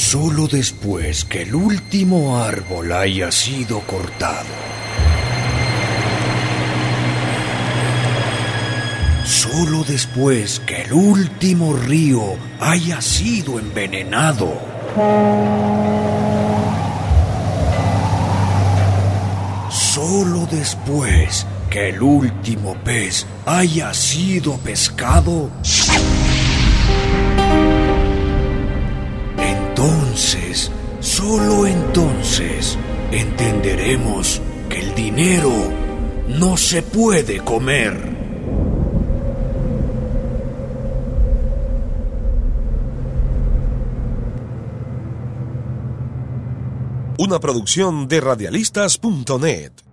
Solo después que el último árbol haya sido cortado. Solo después que el último río haya sido envenenado. Solo después que el último pez haya sido pescado. Entonces, solo entonces, entenderemos que el dinero no se puede comer. Una producción de radialistas.net.